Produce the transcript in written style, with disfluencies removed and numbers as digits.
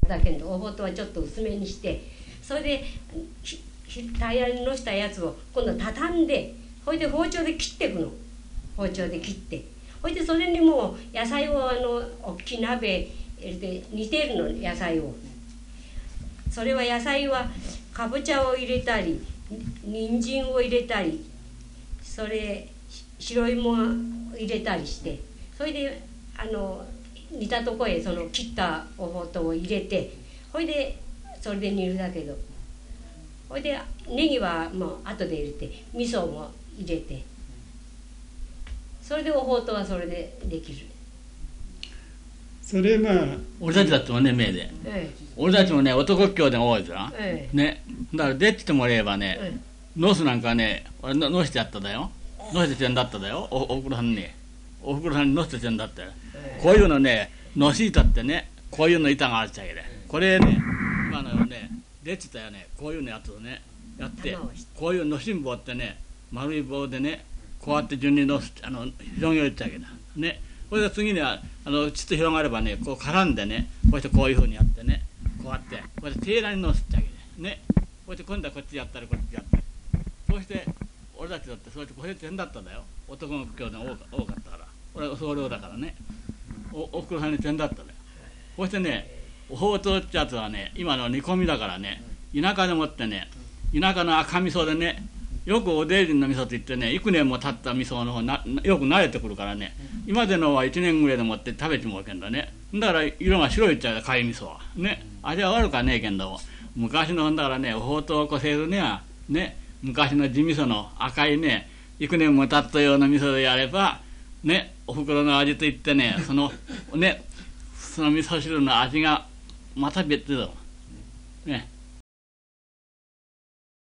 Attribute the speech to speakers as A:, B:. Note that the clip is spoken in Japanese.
A: だけどおぼとはちょっと薄めにして、それで平らにのしたやつを今度畳んで、それで包丁で切っていくの。包丁で切って、それでそれにもう野菜を大きい鍋入れて煮てるの、野菜を。それは野菜はかぼちゃを入れたり、人参を入れたり、それ白芋を入れたりして、それで煮たとこへその切ったおぼとを入れて、それでそれで煮るだけど、それでネギはもう後で入れて、味噌も入れて、それでおほうとはそれでできる。
B: それ
C: 俺たちだってもね、目で、俺たちもね、男兄弟が多いから、ね、だからでっててもらえばね、ノスなんかね、俺のしてやっただよ、のしててんだっただよ、おふくろさんに、おふくろさんにのしててんだって、こういうのね、のし板ってね、こういうの板があるっちゃけで、これね、今のね、でってたよね、こういうのやつをね、やって、こういうのしん棒ってね、丸い棒でね、こうやって順にのす広げるっちゃけだ。ね。これで次にはちっと広がればね、こう絡んでね、こうしてこういうふうにやってね、こうやって、これで平らにのすっちゃけで。ね。こうして今度はこっちやったり、こっちやったり。そうして、俺たちだってそうやってこれで点だったんだよ。男の兄弟多かったから。俺は総領だからね。おふくろさんに点だったんだよ。こうしてね、おほうとうってやつはね、今の煮込みだからね、田舎でもってね、田舎の赤味噌でね、よくおでいりんの味噌って言ってね、幾年も経った味噌の方よく慣れてくるからね、今でのは1年ぐらいでもって食べてもらうけんだね。だから色が白いっちゃう貝味噌は。ね。味は悪かねえけんども、昔のだからね、おほうとうをこせるには、ね、昔の地味噌の赤いね、幾年も経ったような味噌でやれば、ね、おふくろの味といってね、その味噌汁の味がまた別だ。ね。